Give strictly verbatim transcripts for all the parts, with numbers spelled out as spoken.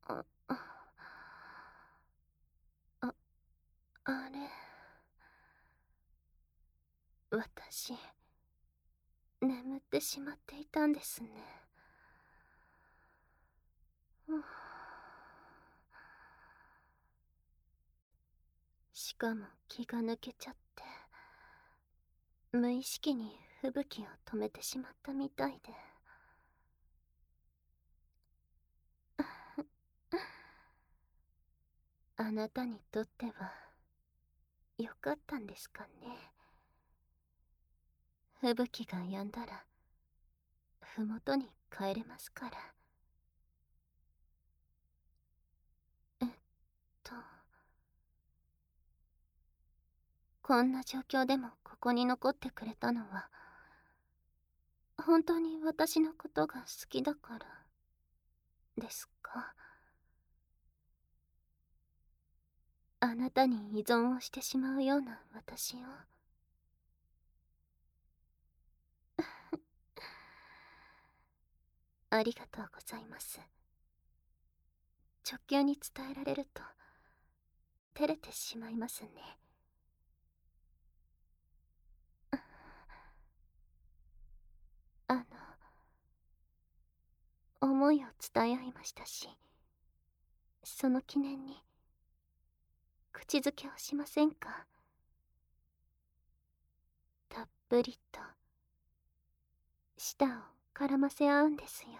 あ、あ、あれ。私、眠ってしまっていたんですね。ふう。しかも気が抜けちゃって、無意識に吹雪を止めてしまったみたいで。あなたにとってはよかったんですかね。吹雪が止んだら麓に帰れますから。えっとこんな状況でもここに残ってくれたのは本当に私のことが好きだからですか？あなたに依存をしてしまうような私を。ありがとうございます。直球に伝えられると照れてしまいますね。あの思いを伝え合いましたし、その記念に口づけをしませんか？たっぷりと舌を絡ませ合うんですよ。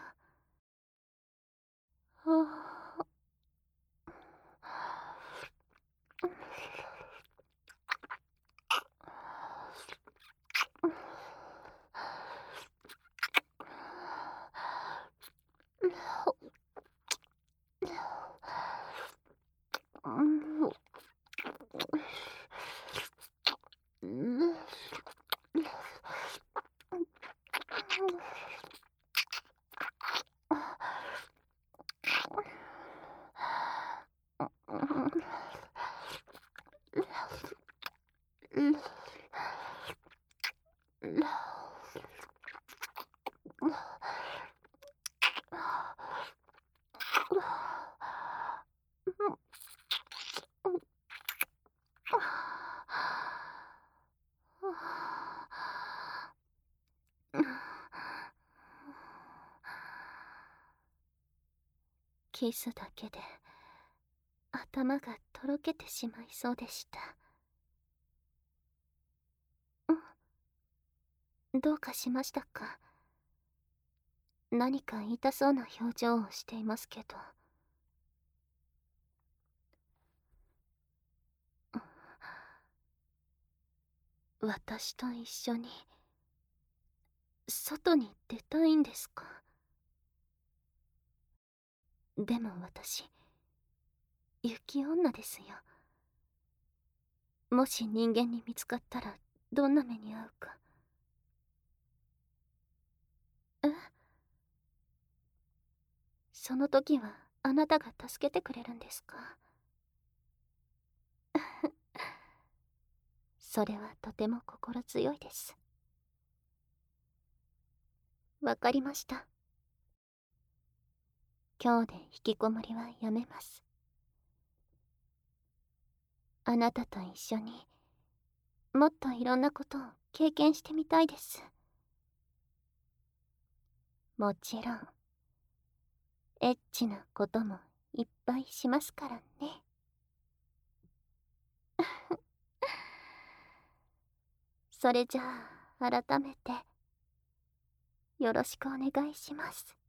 はあ。キスだけで頭がとろけてしまいそうでした。ん？どうかしましたか？何か痛そうな表情をしていますけど。私と一緒に外に出たいんですか？でも私雪女ですよ。もし人間に見つかったらどんな目に遭うか。え？その時はあなたが助けてくれるんですか？それはとても心強いです。わかりました。今日で引きこもりはやめます。あなたと一緒にもっといろんなことを経験してみたいです。もちろんエッチなこともいっぱいしますからね。それじゃあ改めてよろしくお願いします。